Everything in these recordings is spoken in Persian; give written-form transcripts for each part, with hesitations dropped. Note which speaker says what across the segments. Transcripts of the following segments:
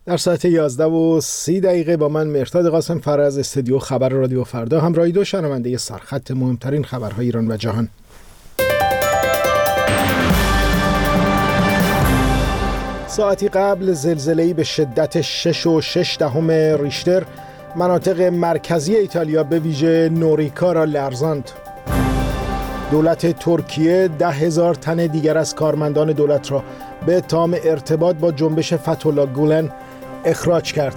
Speaker 1: در ساعت 11:30 با من مهرداد قاسم فر از استودیو خبر رادیو فردا همراهی دو شنونده سرخط مهمترین خبرهای ایران و جهان. ساعتی قبل زلزله‌ای به شدت 6.6 ریشتر مناطق مرکزی ایتالیا به ویژه نوریکا را لرزاند. دولت ترکیه 10,000 تن دیگر از کارمندان دولت را به اتهام ارتباط با جنبش فتح‌الله گولن اخراج کرد.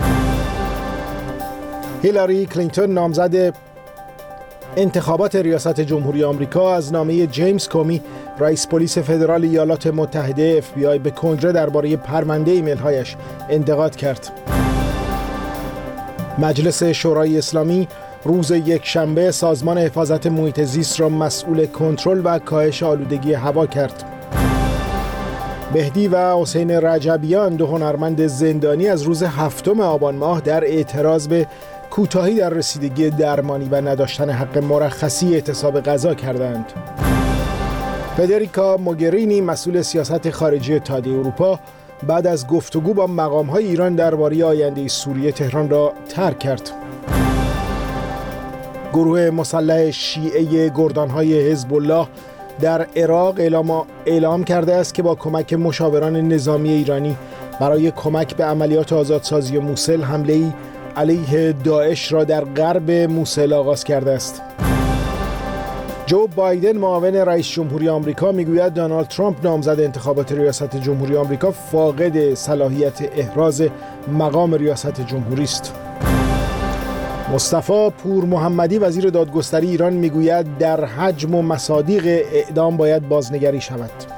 Speaker 1: هیلاری کلینتون نامزد انتخابات ریاست جمهوری آمریکا از نامه جیمز کومی رئیس پلیس فدرال ایالات متحده FBI به کنگره درباره پرونده ایمیل‌هایش انتقاد کرد. مجلس شورای اسلامی روز یکشنبه سازمان حفاظت محیط زیست را مسئول کنترل و کاهش آلودگی هوا کرد. بهدی و حسین رجبیان دو هنرمند زندانی از روز 7 آبان ماه در اعتراض به کوتاهی در رسیدگی درمانی و نداشتن حق مرخصی اعتصاب غذا کردند. فدریکا موگرینی مسئول سیاست خارجی اتحادیه اروپا بعد از گفتگو با مقام‌های ایران درباره آینده سوریه تهران را ترک کرد. گروه مسلح شیعه گردانهای حزب الله در عراق اعلام کرده است که با کمک مشاوران نظامی ایرانی برای کمک به عملیات آزادسازی موصل حمله‌ای علیه داعش را در غرب موصل آغاز کرده است. جو بایدن معاون رئیس جمهوری آمریکا میگوید دونالد ترامپ نامزد انتخابات ریاست جمهوری آمریکا فاقد صلاحیت احراز مقام ریاست جمهوری است. مصطفی پور محمدی وزیر دادگستری ایران میگوید در حجم و مصادیق اعدام باید بازنگری شود.